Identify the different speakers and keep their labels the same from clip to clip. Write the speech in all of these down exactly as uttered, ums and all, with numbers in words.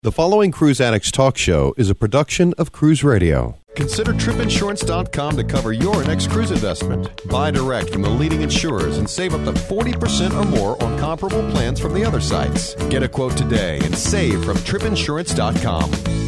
Speaker 1: The following Cruise Addicts Talk Show is a production of Cruise Radio. Consider trip insurance dot com to cover your next cruise investment. Buy direct from the leading insurers and save up to forty percent or more on comparable plans from the other sites. Get a quote today and save from trip insurance dot com.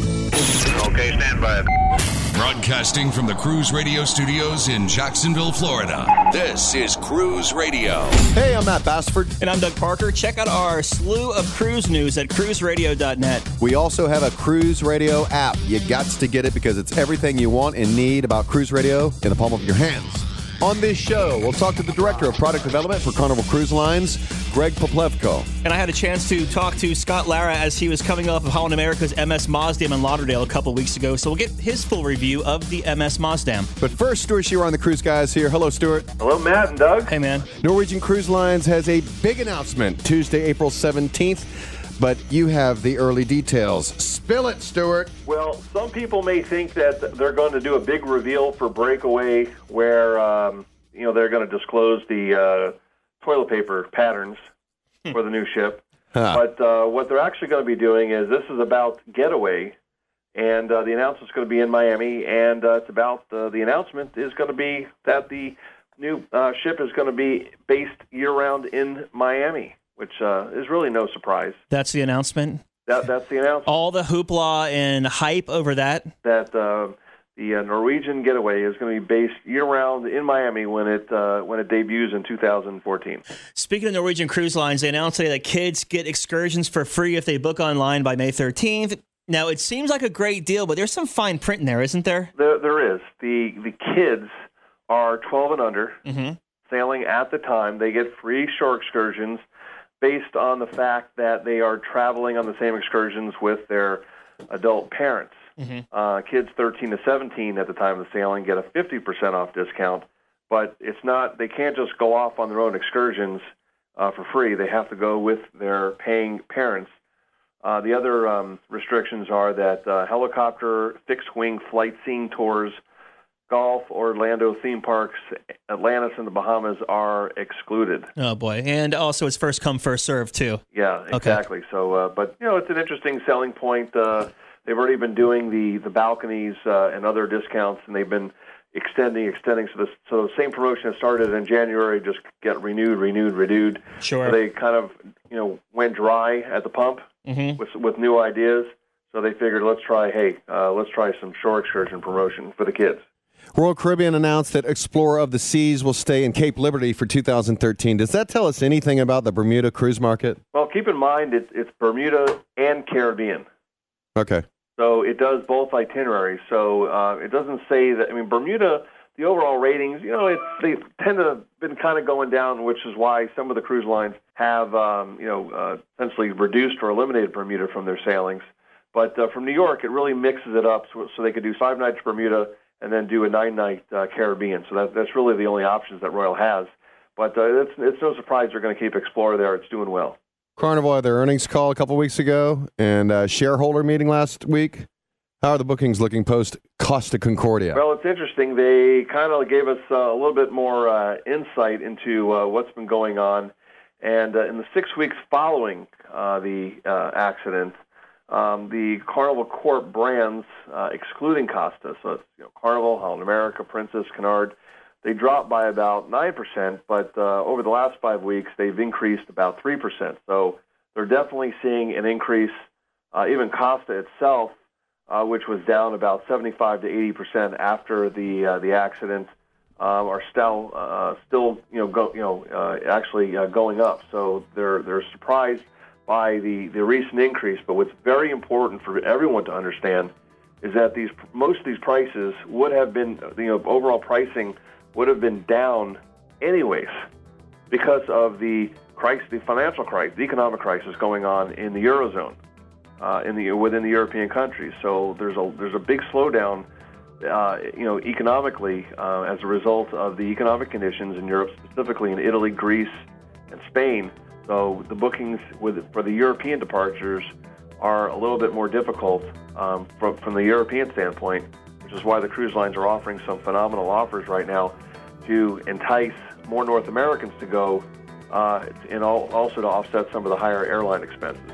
Speaker 2: Okay, stand by.
Speaker 3: Broadcasting from the Cruise Radio studios in Jacksonville, Florida. This is Cruise Radio.
Speaker 1: Hey, I'm Matt Bassford.
Speaker 4: And I'm Doug Parker. Check out our slew of cruise news at cruise radio dot net.
Speaker 1: We also have a Cruise Radio app. You got to get it because it's everything you want and need about Cruise Radio in the palm of your hands. On this show, we'll talk to the Director of Product Development for Carnival Cruise Lines, Greg Poplevko.
Speaker 4: And I had a chance to talk to Scott Lara as he was coming off of Holland America's M S Maasdam in Lauderdale a couple weeks ago. So we'll get his full review of the M S Maasdam.
Speaker 1: But first, Stuart Shearer on the Cruise Guys here. Hello, Stuart.
Speaker 2: Hello, Matt and Doug.
Speaker 4: Hey, man.
Speaker 1: Norwegian Cruise Lines has a big announcement Tuesday, April seventeenth. But you have the early details. Spill it, Stuart.
Speaker 5: Well, some people may think that they're going to do a big reveal for Breakaway where, um, you know, they're going to disclose the uh, toilet paper patterns for the new ship.
Speaker 1: Huh.
Speaker 5: But uh, what they're actually going to be doing is this is about Getaway, and uh, the announcement's going to be in Miami, and uh, it's about uh, the announcement is going to be that the new uh, ship is going to be based year-round in Miami, which uh, is really no surprise.
Speaker 4: That's the announcement?
Speaker 5: That, that's the announcement.
Speaker 4: All the hoopla and hype over that?
Speaker 5: That uh, the uh, Norwegian Getaway is going to be based year-round in Miami when it uh, when it debuts in two thousand fourteen.
Speaker 4: Speaking of Norwegian Cruise Lines, they announced today that kids get excursions for free if they book online by May thirteenth. Now, it seems like a great deal, but there's some fine print in there, isn't there?
Speaker 5: There, there is. The the kids are twelve and under,
Speaker 4: Mm-hmm.
Speaker 5: sailing at the time. They get free shore excursions based on the fact that they are traveling on the same excursions with their adult parents.
Speaker 4: Mm-hmm.
Speaker 5: Uh, kids thirteen to seventeen at the time of the sailing get a fifty percent off discount, but it's not. They can't just go off on their own excursions uh, for free. They have to go with their paying parents. Uh, the other um, restrictions are that uh, helicopter, fixed-wing flight scene tours, golf, Orlando theme parks, Atlantis, and the Bahamas are excluded.
Speaker 4: Oh, boy. And also it's first come, first serve, too.
Speaker 5: Yeah, exactly. Okay. So, uh, but, you know, it's an interesting selling point. Uh, they've already been doing the, the balconies uh, and other discounts, and they've been extending, extending. So, this, so the same promotion that started in January just get renewed, renewed, renewed.
Speaker 4: Sure.
Speaker 5: So they kind of, you know, went dry at the pump
Speaker 4: mm-hmm.
Speaker 5: with with new ideas. So they figured, let's try, hey, uh, let's try some shore excursion promotion for the kids.
Speaker 1: Royal Caribbean announced that Explorer of the Seas will stay in Cape Liberty for two thousand thirteen. Does that tell us anything about the Bermuda cruise market?
Speaker 5: Well, keep in mind it's, it's Bermuda and Caribbean.
Speaker 1: Okay.
Speaker 5: So it does both itineraries. So uh, it doesn't say that. I mean, Bermuda, the overall ratings, you know, it's, they tend to have been kind of going down, which is why some of the cruise lines have, um, you know, uh, essentially reduced or eliminated Bermuda from their sailings. But uh, from New York, it really mixes it up so, so they could do five nights Bermuda and then do a nine-night uh, Caribbean. So that, that's really the only options that Royal has. But uh, it's, it's no surprise they're going to keep Explorer there. It's doing well.
Speaker 1: Carnival had their earnings call a couple weeks ago and a shareholder meeting last week. How are the bookings looking post Costa Concordia?
Speaker 5: Well, it's interesting. They kind of gave us uh, a little bit more uh, insight into uh, what's been going on. And uh, in the six weeks following uh, the uh, accident, Um, the Carnival Corp brands, uh, excluding Costa, so it's you know, Carnival, Holland America, Princess, Cunard, they dropped by about nine percent, but uh, over the last five weeks, they've increased about three percent. So they're definitely seeing an increase. Uh, even Costa itself, uh, which was down about seventy-five to eighty percent after the uh, the accident, um, are still uh, still you know go, you know uh, actually uh, going up. So they're they're surprised by the, the recent increase, but what's very important for everyone to understand is that these most of these prices would have been, you know, overall pricing would have been down anyways because of the crisis, the financial crisis, the economic crisis going on in the Eurozone, uh, in the within the European countries. So there's a there's a big slowdown, uh, you know, economically uh, as a result of the economic conditions in Europe, specifically in Italy, Greece, and Spain. So the bookings with, for the European departures are a little bit more difficult um, from, from the European standpoint, which is why the cruise lines are offering some phenomenal offers right now to entice more North Americans to go uh, and all, also to offset some of the higher airline expenses.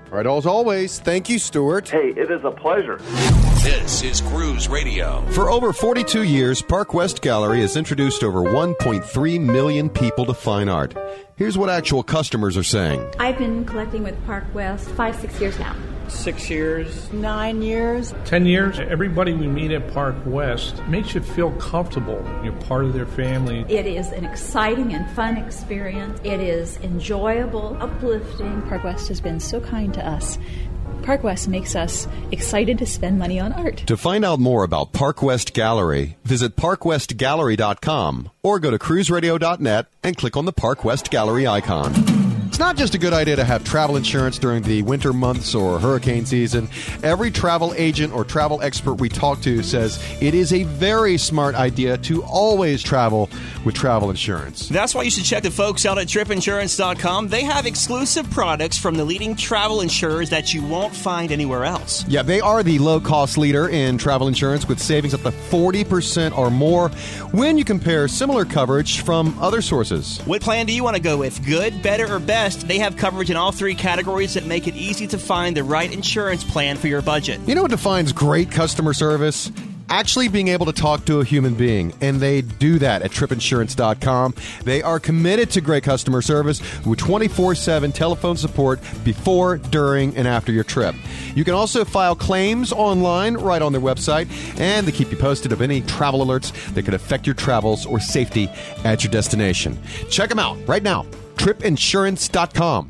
Speaker 1: All right, as always, thank you, Stuart.
Speaker 5: Hey, it is a pleasure.
Speaker 3: This is Cruise Radio.
Speaker 1: For over forty-two years, Park West Gallery has introduced over one point three million people to fine art. Here's what actual customers are saying.
Speaker 6: I've been collecting with Park West five, six years now.
Speaker 7: Six years.
Speaker 8: Nine years.
Speaker 9: Ten years. Everybody we meet at Park West makes you feel comfortable. You're part of their family.
Speaker 6: It is an exciting and fun experience. It is enjoyable, uplifting.
Speaker 10: Park West has been so kind to us. Park West makes us excited to spend money on art.
Speaker 1: To find out more about Park West Gallery, visit park west gallery dot com or go to cruise radio dot net and click on the Park West Gallery icon. It's not just a good idea to have travel insurance during the winter months or hurricane season. Every travel agent or travel expert we talk to says it is a very smart idea to always travel with travel insurance.
Speaker 4: That's why you should check the folks out at trip insurance dot com. They have exclusive products from the leading travel insurers that you won't find anywhere else.
Speaker 1: Yeah, they are the low-cost leader in travel insurance with savings up to forty percent or more when you compare similar coverage from other sources.
Speaker 4: What plan do you want to go with? Good, better, or best? They have coverage in all three categories that make it easy to find the right insurance plan for your budget.
Speaker 1: You know what defines great customer service? Actually being able to talk to a human being, and they do that at trip insurance dot com. They are committed to great customer service with twenty-four seven telephone support before, during, and after your trip. You can also file claims online right on their website, and they keep you posted of any travel alerts that could affect your travels or safety at your destination. Check them out right now, trip insurance dot com.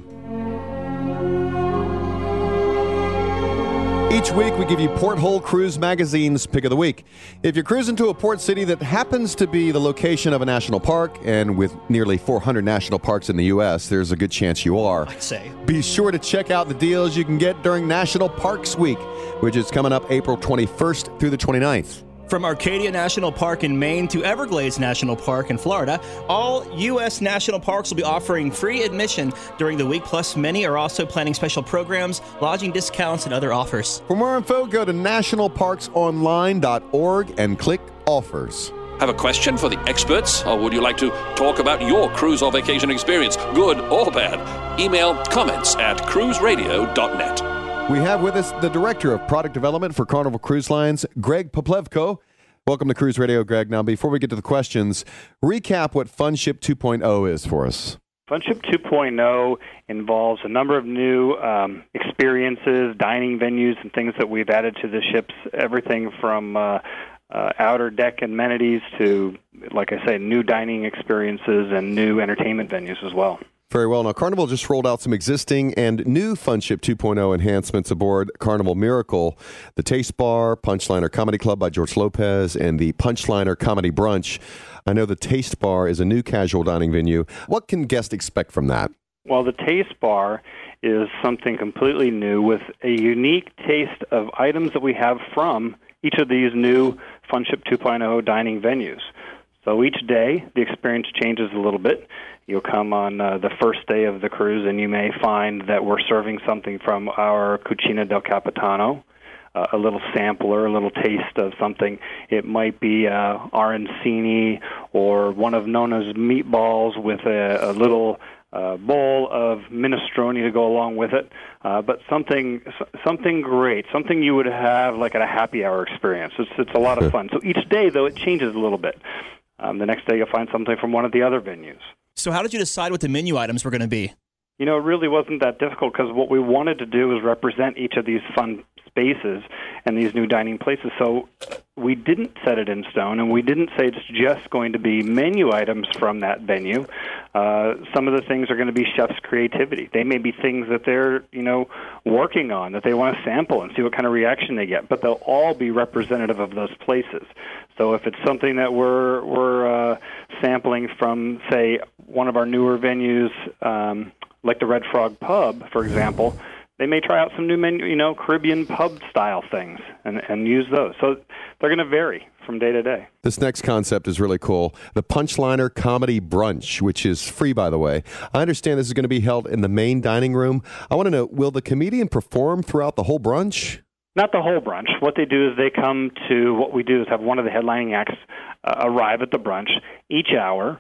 Speaker 1: Each week, we give you Porthole Cruise Magazine's Pick of the Week. If you're cruising to a port city that happens to be the location of a national park, and with nearly four hundred national parks in the U S, there's a good chance you are.
Speaker 4: I'd say.
Speaker 1: Be sure to check out the deals you can get during National Parks Week, which is coming up April twenty-first through the twenty-ninth.
Speaker 4: From Arcadia National Park in Maine to Everglades National Park in Florida, all U S national parks will be offering free admission during the week, plus many are also planning special programs, lodging discounts, and other offers.
Speaker 1: For more info, go to national parks online dot org and click Offers.
Speaker 11: Have a question for the experts, or would you like to talk about your cruise or vacation experience, good or bad? Email comments at cruise radio dot net.
Speaker 1: We have with us the Director of Product Development for Carnival Cruise Lines, Greg Poplevko. Welcome to Cruise Radio, Greg. Now, before we get to the questions, recap what FunShip two point oh is for us.
Speaker 12: FunShip two point oh involves a number of new um, experiences, dining venues, and things that we've added to the ships, everything from uh, uh, outer deck amenities to, like I say, new dining experiences and new entertainment venues as well.
Speaker 1: Very well. Now, Carnival just rolled out some existing and new FunShip two point oh enhancements aboard Carnival Miracle, the Taste Bar, Punchliner Comedy Club by George Lopez, and the Punchliner Comedy Brunch. I know the Taste Bar is a new casual dining venue. What can guests expect from that?
Speaker 12: Well, the Taste Bar is something completely new with a unique taste of items that we have from each of these new FunShip two point oh dining venues. So each day, the experience changes a little bit. You'll come on uh, the first day of the cruise, and you may find that we're serving something from our Cucina del Capitano, uh, a little sampler, a little taste of something. It might be uh, arancini or one of Nona's meatballs with a, a little uh, bowl of minestrone to go along with it, uh, but something something great, something you would have like at a happy hour experience. It's, it's a lot of fun. So each day, though, it changes a little bit. Um, the next day, you'll find something from one of the other venues.
Speaker 4: So how did you decide what the menu items were going to be?
Speaker 12: You know, it really wasn't that difficult because what we wanted to do was represent each of these fun spaces and these new dining places. So we didn't set it in stone, and we didn't say it's just going to be menu items from that venue. Uh, some of the things are going to be chef's creativity. They may be things that they're, you know, working on, that they want to sample and see what kind of reaction they get, but they'll all be representative of those places. So if it's something that we're, we're uh, sampling from, say, one of our newer venues, um, like the Red Frog Pub, for example, they may try out some new menu, you know, Caribbean pub-style things and, and use those. So they're going to vary from day to day.
Speaker 1: This next concept is really cool. The Punchliner Comedy Brunch, which is free, by the way. I understand this is going to be held in the main dining room. I want to know, will the comedian perform throughout the whole brunch?
Speaker 12: Not the whole brunch. What they do is they come to, what we do is have one of the headlining acts uh, arrive at the brunch each hour,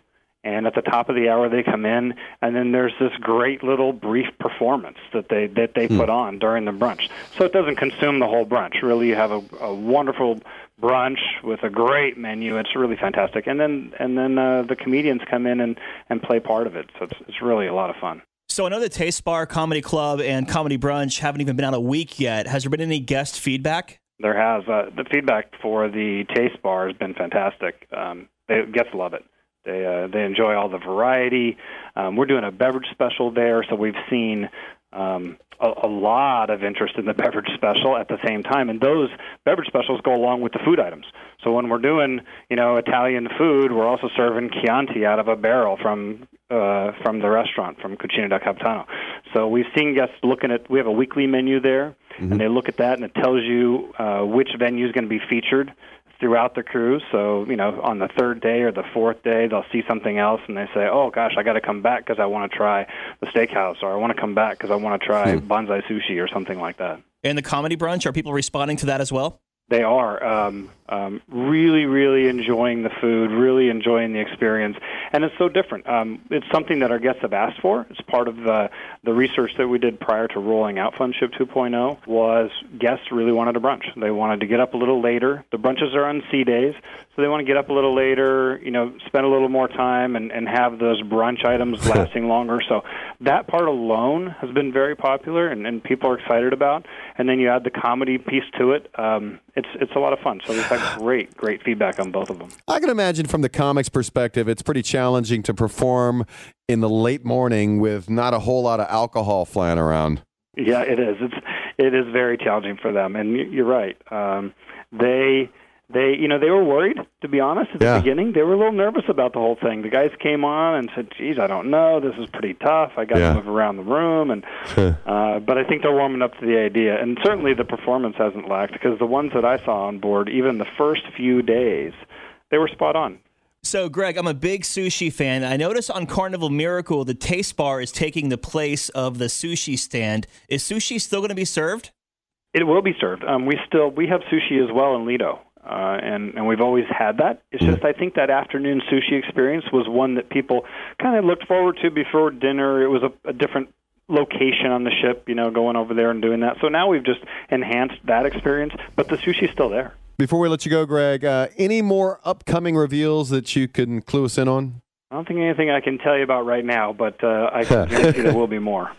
Speaker 12: and at the top of the hour they come in, and then there's this great little brief performance that they that they hmm. put on during the brunch. So it doesn't consume the whole brunch. Really, you have a, a wonderful brunch with a great menu. It's really fantastic. And then and then uh, the comedians come in and, and play part of it. So it's, it's really a lot of fun.
Speaker 4: So I know the Taste Bar, Comedy Club, and Comedy Brunch haven't even been out a week yet. Has there been any guest feedback?
Speaker 12: There has. Uh, the feedback for the Taste Bar has been fantastic. Um, they, guests love it. They uh, they enjoy all the variety. Um, we're doing a beverage special there, so we've seen um, a, a lot of interest in the beverage special at the same time. And those beverage specials go along with the food items. So when we're doing, you know, Italian food, we're also serving Chianti out of a barrel from uh, from the restaurant, from Cucina del Capitano. So we've seen guests looking at, we have a weekly menu there, mm-hmm. and they look at that, and it tells you uh, which venue is going to be featured throughout the cruise. So, you know, on the third day or the fourth day, they'll see something else, and they say, oh, gosh, I got to come back because I want to try the steakhouse, or I want to come back because I want to try hmm. bonsai sushi or something like that.
Speaker 4: And the Comedy Brunch, are people responding to that as well?
Speaker 12: They are um, um, really, really enjoying the food, really enjoying the experience, and it's so different. Um, it's something that our guests have asked for. It's part of the, the research that we did prior to rolling out Funship two point oh, was guests really wanted a brunch. They wanted to get up a little later. The brunches are on C days, so they want to get up a little later, you know, spend a little more time and, and have those brunch items lasting longer. So that part alone has been very popular, and, and people are excited about. And then you add the comedy piece to it. Um, It's it's a lot of fun. So we've had great, great feedback on both of them.
Speaker 1: I can imagine from the comics perspective, it's pretty challenging to perform in the late morning with not a whole lot of alcohol flying around.
Speaker 12: Yeah, it is. It's it is very challenging for them, and you're right. Um, they they you know they were worried, to be honest, at yeah. the beginning. They were a little nervous about the whole thing. The guys came on and said, "Geez, I don't know. This is pretty tough. I got yeah. to move around the room." And uh, but I think they're warming up to the idea, and certainly the performance hasn't lacked, because the ones that I saw on board, even the first few days, they were spot on.
Speaker 4: So, Greg, I'm a big sushi fan. I noticed on Carnival Miracle, the Taste Bar is taking the place of the sushi stand. Is sushi still going to be served?
Speaker 12: It will be served. Um, we still we have sushi as well in Lido. Uh, and, and we've always had that. It's just I think that afternoon sushi experience was one that people kind of looked forward to before dinner. It was a, a different location on the ship, you know, going over there and doing that. So now we've just enhanced that experience, but the sushi's still there.
Speaker 1: Before we let you go, Greg, uh, any more upcoming reveals that you can clue us in on?
Speaker 12: I don't think anything I can tell you about right now, but uh, I can guarantee there will be more.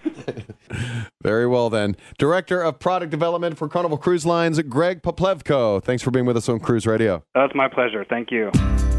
Speaker 1: Very well, then. Director of Product Development for Carnival Cruise Lines, Greg Poplevko. Thanks for being with us on Cruise Radio.
Speaker 12: That's my pleasure. Thank you.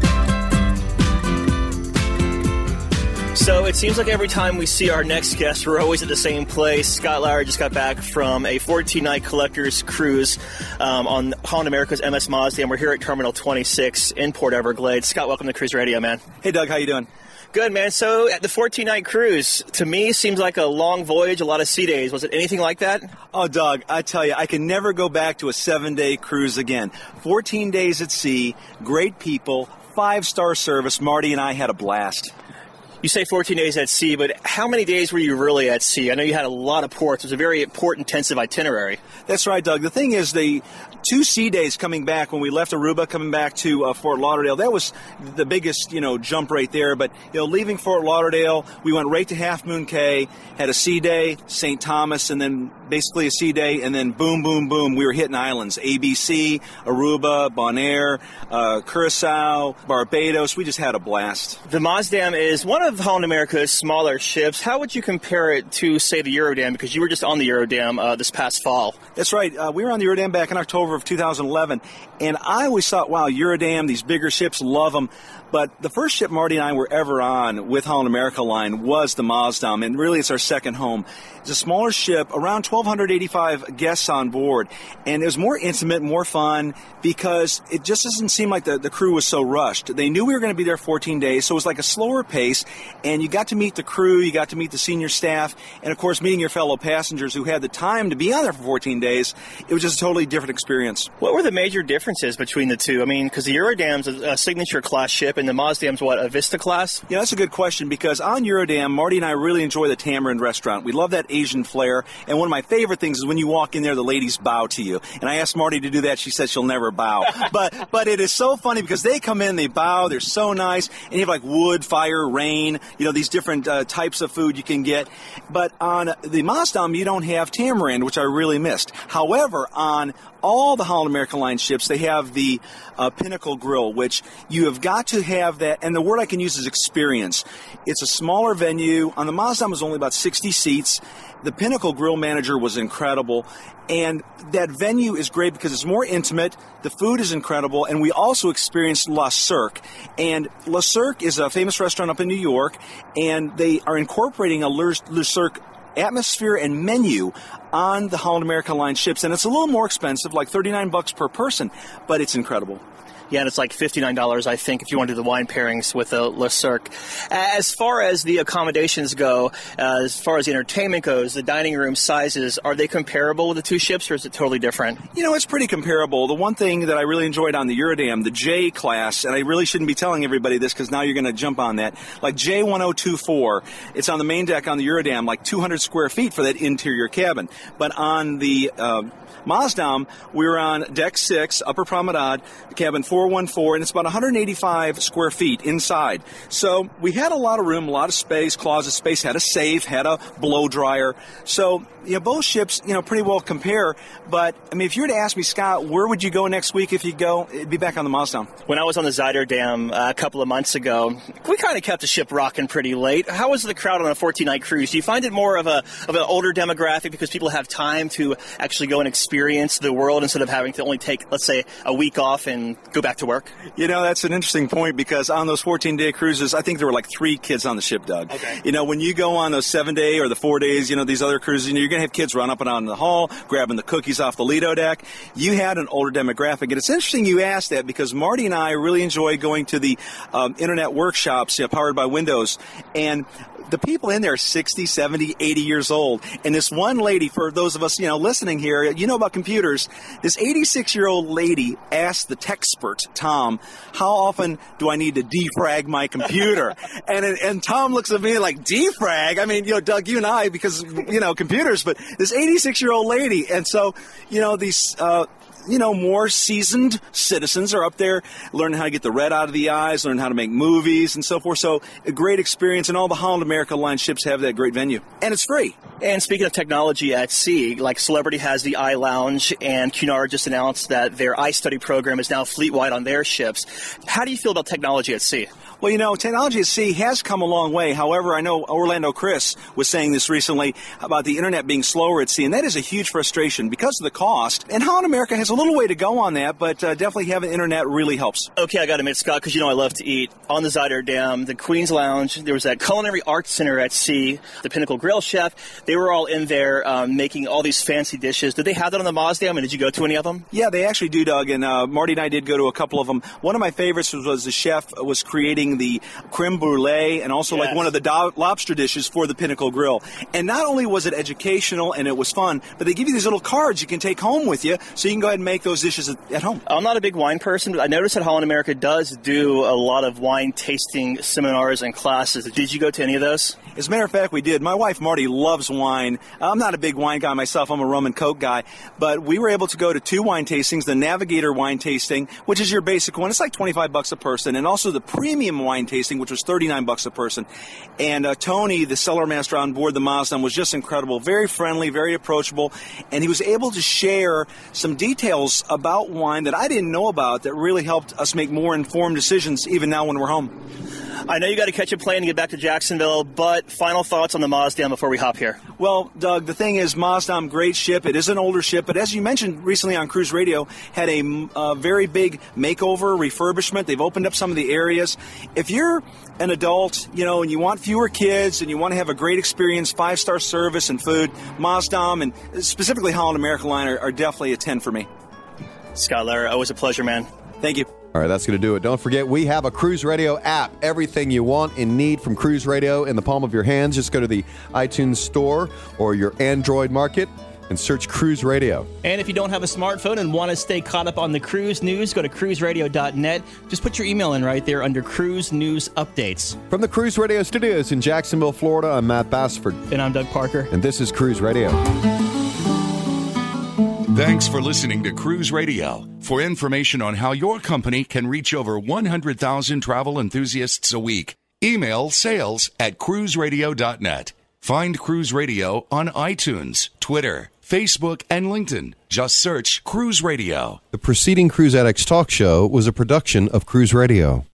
Speaker 4: So it seems like every time we see our next guest, we're always at the same place. Scott Lauer just got back from a fourteen-night collector's cruise um, on Holland America's M S Mazda, and we're here at Terminal twenty-six in Port Everglades. Scott, welcome to Cruise Radio, man.
Speaker 7: Hey, Doug. How you doing?
Speaker 4: Good, man. So at the fourteen-night cruise, to me, seems like a long voyage, a lot of sea days. Was it anything like that?
Speaker 7: Oh, Doug, I tell you, I can never go back to a seven-day cruise again. fourteen days at sea, great people, five-star service. Marty and I had a blast.
Speaker 4: You say fourteen days at sea, but how many days were you really at sea? I know you had a lot of ports. It was a very port-intensive itinerary.
Speaker 7: That's right, Doug. The thing is, the two sea days coming back when we left Aruba, coming back to uh, Fort Lauderdale, that was the biggest, you know, jump right there. But, you know, leaving Fort Lauderdale, we went right to Half Moon Cay, had a sea day, Saint Thomas, and then basically a sea day, and then boom, boom, boom, we were hitting islands. A B C, Aruba, Bonaire, uh, Curacao, Barbados. We just had a blast.
Speaker 4: The Mazdam is one of Holland America's smaller ships. How would you compare it to, say, the Eurodam? Because you were just on the Eurodam uh, this past fall.
Speaker 7: That's right. Uh, we were on the Eurodam back in October of two thousand eleven, and I always thought, wow, Eurodam, these bigger ships, love them. But the first ship Marty and I were ever on with Holland America Line was the Mazdam, and really it's our second home. It's a smaller ship, around twelve eighty-five guests on board, and it was more intimate, more fun, because it just doesn't seem like the, the crew was so rushed. They knew we were going to be there fourteen days, so it was like a slower pace, and you got to meet the crew, you got to meet the senior staff, and of course meeting your fellow passengers who had the time to be on there for fourteen days. It was just a totally different experience.
Speaker 4: What were the major differences between the two? I mean, because the Eurodam's a, a signature class ship, and the Mazdam's what, a Vista class?
Speaker 7: Yeah, that's a good question, because on Eurodam, Marty and I really enjoy the Tamarind restaurant. We love that Asian flair, and one of my favorite things is when you walk in there, the ladies bow to you. And I asked Marty to do that. She said she'll never bow. but but it is so funny because they come in, they bow, they're so nice, and you have like wood, fire, rain, you know, these different uh, types of food you can get. But on the Mazdam, you don't have Tamarind, which I really missed. However, on all the Holland America Line ships, they have the uh, Pinnacle Grill, which you have got to have that, and the word I can use is experience. It's a smaller venue. On the Mazdam, it was only about sixty seats. The Pinnacle Grill manager was incredible, and that venue is great because it's more intimate, the food is incredible, and we also experienced Le Cirque. And Le Cirque is a famous restaurant up in New York, and they are incorporating a Le, Le Cirque atmosphere and menu on the Holland America Line ships, and it's a little more expensive, like thirty-nine bucks per person, but it's incredible.
Speaker 4: Yeah, and it's like fifty-nine dollars, I think, if you want to do the wine pairings with the Le Cirque. As far as the accommodations go, uh, as far as the entertainment goes, the dining room sizes, are they comparable with the two ships, or is it totally different?
Speaker 7: You know, it's pretty comparable. The one thing that I really enjoyed on the Eurodam, the J class, and I really shouldn't be telling everybody this because now you're going to jump on that, like J ten twenty-four, it's on the main deck on the Eurodam, like two hundred square feet for that interior cabin. But on the uh, Mazdam, we were on deck six, upper promenade, cabin four one four, and it's about one hundred eighty-five square feet inside. So we had a lot of room, a lot of space, closet space, had a safe, had a blow dryer. So, you know, both ships, you know, pretty well compare. But, I mean, if you were to ask me, Scott, where would you go next week if you go? It'd be back on the Mazdam.
Speaker 4: When I was on the Zuiderdam uh, a couple of months ago, we kind of kept the ship rocking pretty late. How was the crowd on a fourteen-night cruise? Do you find it more of a of an older demographic because people have time to actually go and experience the world instead of having to only take, let's say, a week off and go back to work?
Speaker 7: You know, that's an interesting point because on those fourteen-day cruises, I think there were like three kids on the ship, Doug.
Speaker 4: Okay.
Speaker 7: You know, when you go on those seven-day or the four days, you know, these other cruises, you know, you're going to have kids run up and down in the hall, grabbing the cookies off the Lido deck. You had an older demographic. And it's interesting you asked that because Marty and I really enjoy going to the um, internet workshops, you know, powered by Windows. And the people in there are sixty, seventy, eighty years old. And this one lady, for those of us, you know, listening here, you know about computers, this eighty-six-year-old lady asked the techspert, Tom, how often do I need to defrag my computer? and and Tom looks at me like, defrag? I mean, you know, Doug, you and I, because, you know, computers, but this eighty-six-year-old lady. And so, you know, these... Uh, you know, more seasoned citizens are up there learning how to get the red out of the eyes, learning how to make movies and so forth. So a great experience, and all the Holland America Line ships have that great venue. And it's free.
Speaker 4: And speaking of technology at sea, like Celebrity has the iLounge, and Cunard just announced that their iStudy program is now fleet-wide on their ships. How do you feel about technology at sea?
Speaker 7: Well, you know, technology at sea has come a long way. However, I know Orlando Chris was saying this recently about the internet being slower at sea, and that is a huge frustration because of the cost. And Holland America has a little way to go on that, but uh, definitely having internet really helps.
Speaker 4: Okay, I got to admit, Scott, because you know I love to eat. On the Zuiderdam, the Queen's Lounge, there was that Culinary Arts Center at sea, the Pinnacle Grill chef. They were all in there um, making all these fancy dishes. Did they have that on the Mazdam, and did you go to any of them?
Speaker 7: Yeah, they actually do, Doug, and uh, Marty and I did go to a couple of them. One of my favorites was, was the chef was creating the creme brulee and also yes. like one of the do- lobster dishes for the Pinnacle Grill. And not only was it educational and it was fun, but they give you these little cards you can take home with you so you can go ahead and make those dishes at, at home.
Speaker 4: I'm not a big wine person, but I noticed that Holland America does do a lot of wine tasting seminars and classes. Did you go to any of those?
Speaker 7: As a matter of fact, we did. My wife, Marty, loves wine. I'm not a big wine guy myself. I'm a rum and Coke guy. But we were able to go to two wine tastings, the Navigator wine tasting, which is your basic one. It's like twenty-five bucks a person. And also the premium wine tasting, which was thirty-nine bucks a person. And uh, Tony, the cellar master on board the Mazdam, was just incredible. Very friendly, very approachable. And he was able to share some details about wine that I didn't know about that really helped us make more informed decisions even now when we're home.
Speaker 4: I know you got to catch a plane to get back to Jacksonville, but final thoughts on the Mazdam before we hop here.
Speaker 7: Well, Doug, the thing is, Mazdam, great ship. It is an older ship, but as you mentioned recently on Cruise Radio, had a uh, very big makeover, refurbishment. They've opened up some of the areas. If you're an adult, you know, and you want fewer kids and you want to have a great experience, five-star service and food, Mazdam and specifically Holland America Line are, are definitely a ten for me.
Speaker 4: Scott Lara, always a pleasure, man.
Speaker 7: Thank you.
Speaker 1: All right, that's going to do it. Don't forget, we have a Cruise Radio app. Everything you want and need from Cruise Radio in the palm of your hands. Just go to the iTunes Store or your Android market and search Cruise Radio.
Speaker 4: And if you don't have a smartphone and want to stay caught up on the cruise news, go to cruise radio dot net. Just put your email in right there under Cruise News Updates.
Speaker 1: From the Cruise Radio studios in Jacksonville, Florida, I'm Matt Bassford.
Speaker 4: And I'm Doug Parker.
Speaker 1: And this is Cruise Radio.
Speaker 3: Thanks for listening to Cruise Radio. For information on how your company can reach over one hundred thousand travel enthusiasts a week, email sales at cruise radio dot net. Find Cruise Radio on iTunes, Twitter, Facebook, and LinkedIn. Just search Cruise Radio.
Speaker 1: The preceding Cruise Addicts Talk Show was a production of Cruise Radio.